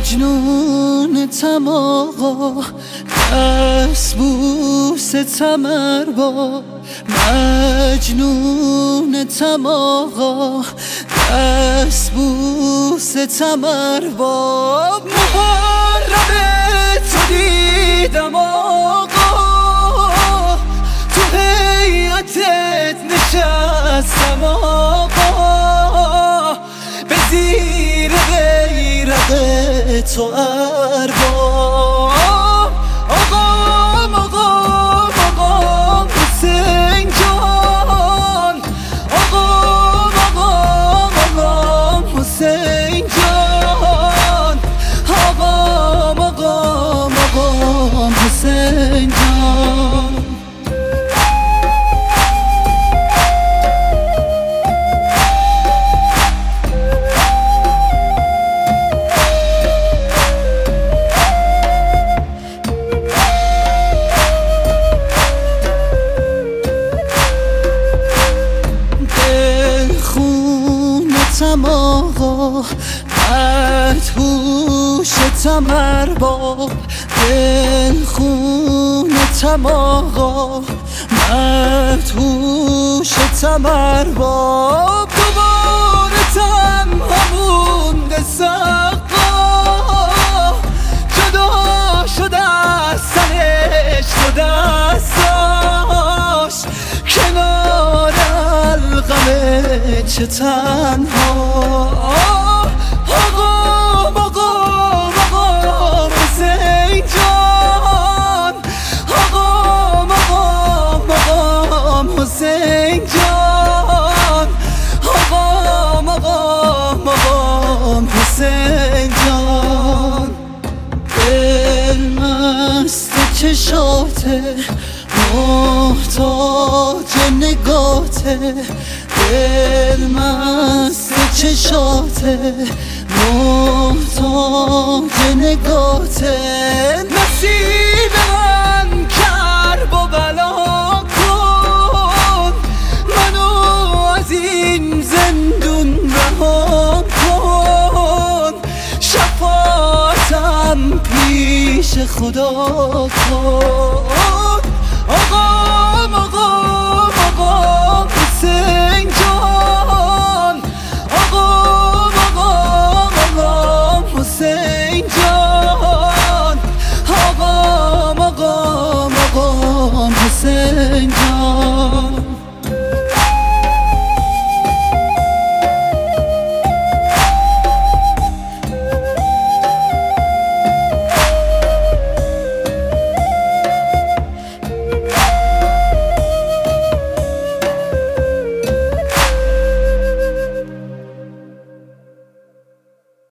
مجنونتم آقا، دست بوستم ارباب. مجنونتم آقا، دست بوستم ارباب. محرم تو دیدم آقا، تو هیئتت نشستم آقا، به زیر غیرت تو ارباب. آقام آقام آقام حسین جان، آقام آقام آقام حسین جان، آقام آقام آقام حسین جان. خونتم آقا، مدهوشتم ارباب. دل خونتم آقا، مدهوشتم ارباب. دوبارتم همون سقا، جدا شده از سرش تو دستاش، کنار القمه چه تنها. آقام آقام آقام حسین جان، آقام آقام آقام حسین جان، آقام آقام آقام حسین جان. دل مست چشاته، محتاج نگاته. دل مست چشاته، محتاج نگاته. نصیب من کرب و بلا کن، منو از این زندون رها کن. شفاعتم پیش خدا کن. آقام آقام آقام حسین